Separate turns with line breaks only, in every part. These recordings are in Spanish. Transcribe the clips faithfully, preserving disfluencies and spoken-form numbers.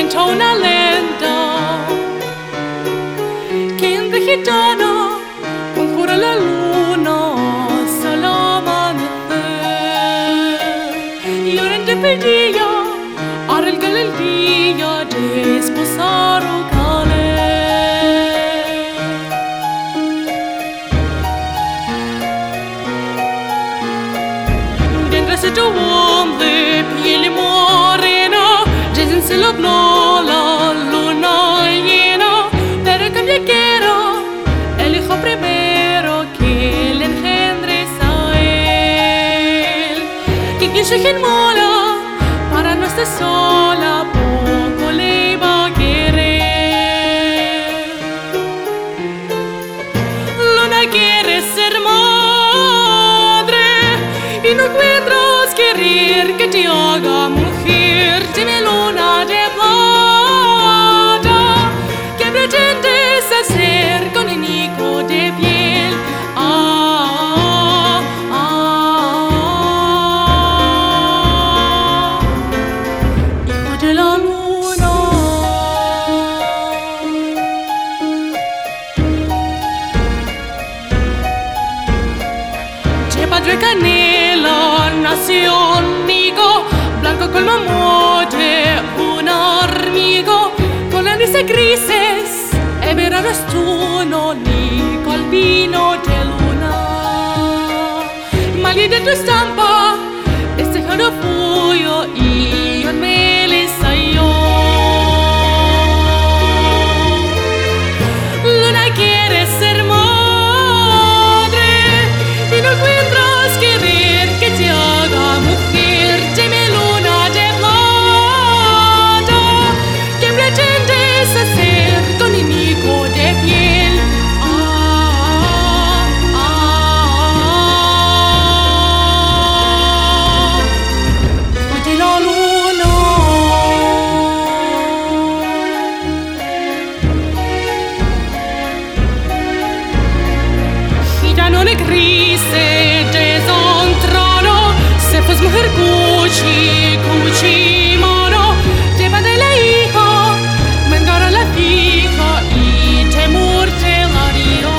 inventó una lenta que en de gitano conjura la luna solo amanecer. Y ahora en despedida arregla el día de esposar o caler. Dentro de tu hombre piel morena se lo bló la luna llena, pero que quiero el hijo primero que le engendres a él. Que quien se mola para no estar sola, poco le va a querer. Luna quiere ser madre y no encuentras querer que te haga mujer. Dime luna de plata, ¿qué pretendes hacer con el hijo de piel? Ah, ah, hijo de la luna. De padre canela nació Nico, blanco con amor de un amigo, con la nariz grises e verano estuno ni col vino de luna. Mali de tu stampa este jaro fuyo y yo me le sayo. Luna quiere ser madre y no encuentras querer que te haga mujer. Dime luna de plata, ¿qué pretendes hacer con el hijo de piel? Ah, ah, hijo de la luna. Gitano de grise desentrano, se fue mujer cuchi, cuchi mono, te va de la hijo, mengara la fija y te murte la río.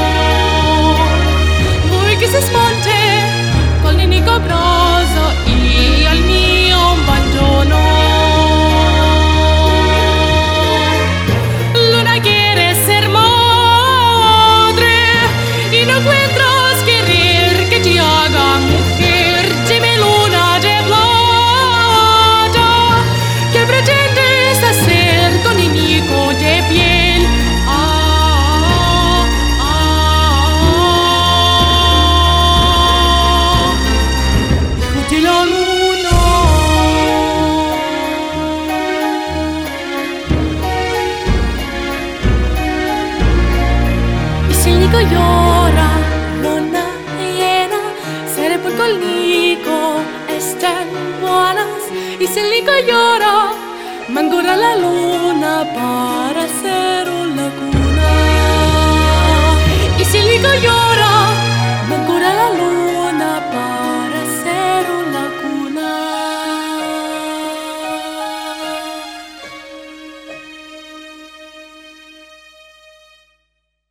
Voi che si smonte con l'unico brazo y al mio abbandono. Luna quiere ser madre y no encuentras querer que te haga mujer. Dime luna de plata, ¿qué pretendes hacer con el hijo de piel? Ah, ah, hijo de la luna. Y si el Nico llora, luna llena, seré por col Nico estén buenas. Y si el Nico llora, mangura la luna para hacer un loco.